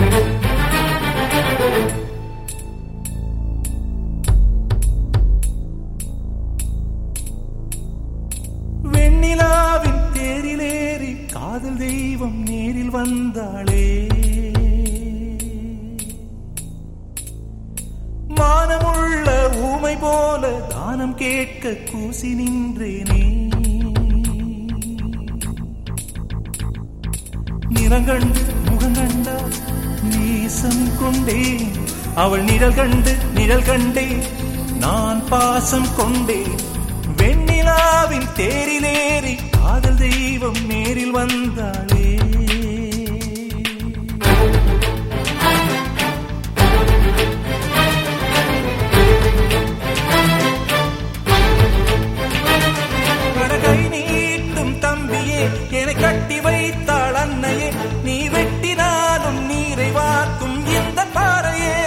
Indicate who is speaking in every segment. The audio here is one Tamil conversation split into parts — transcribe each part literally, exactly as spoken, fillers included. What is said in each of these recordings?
Speaker 1: வெண்ணிலாவின் தேரிலேறி காதல் தெய்வம் நேரில் வந்தாளே, மானமுள்ள ஊமை போல தானம் கேட்க கூசி நின்றேனே. நிறங்கண்டு முகங்கண்டா நேசம் கொண்டேன், அவள் நிழல் கண்டு நிழல் கண்டேன், நான் பாசம் கொண்டேன். வெண்ணிலாவின் தேரிலேறி காதல் தெய்வம் நேரில் வந்தாளே. கை நீட்டும் தம்பியே, என்னை கட்டி வைத்தாள் அன்னையே, நீ வெட்டினாலும் நீரை வார்க்கும் இந்த பாறையே.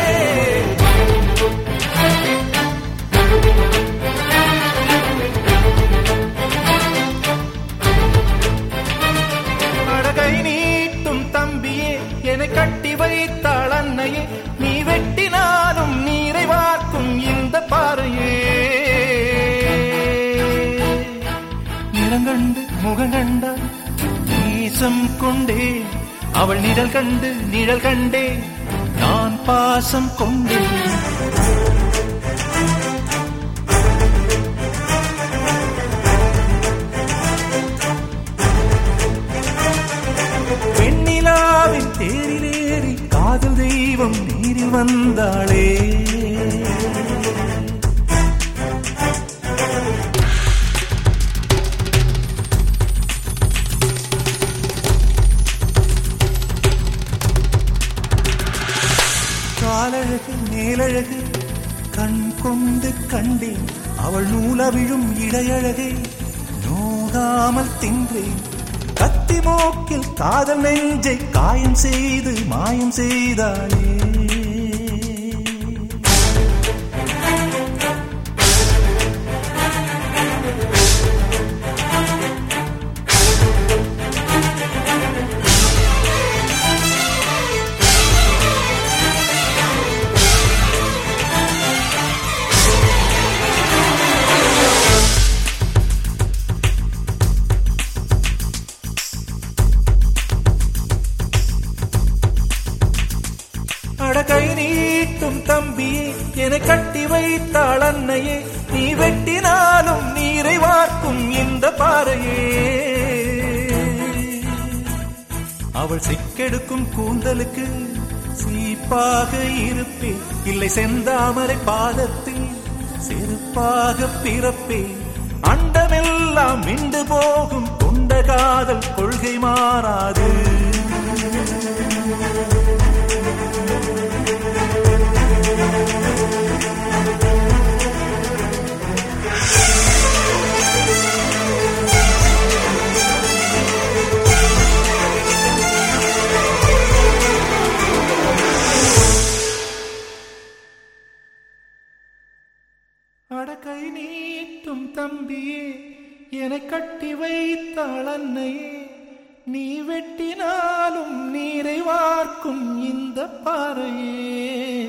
Speaker 1: கை நீட்டும் தம்பியே, என்னை கட்டி வைத்தாள் அன்னையே, நீ வெட்டினாலும் நீரை வார்க்கும் இந்த பாறையே. நிறங்கண்டு முகங்கண்டா நேசம் கொண்டேன், அவள் நிழல் கண்டு நிழல் கண்டேன், நான் பாசம் கொண்டேன். வெண்ணிலாவின் தேரிலேறி காதல் தெய்வம் நீரில் வந்தாளே. காலழகு மேலழகு கண் கொண்டு கண்டேன், அவள் நூலவிழும் இடையழகை நோகாமல் தின்றேன். கத்தி மோக்கில் காதல் நெஞ்சை காயம் செய்து மாயம் செய்தாளே. கை நீட்டும் தம்பியே, என்னை கட்டி வைத்தாள் அன்னையே, நீ வெட்டினாலும் நீரை வார்க்கும் இந்த பாறையே. அவள் சிக்கெடுக்கும் கூந்தலுக்கு சீப்பாக இருப்பேன், இல்லை செந்தாமரை பாதத்தில் செருப்பாக பிறப்பேன். அண்டமெல்லாம் மிண்டு போகும் கொண்ட காதல் கொள்கை மாறாது. அடக்கை நீட்டும் தம்பியே, என்னை கட்டி வைத்தாள் அன்னையே, நீ வெட்டினாலும் நீரை வார்க்கும் இந்த பாறையே.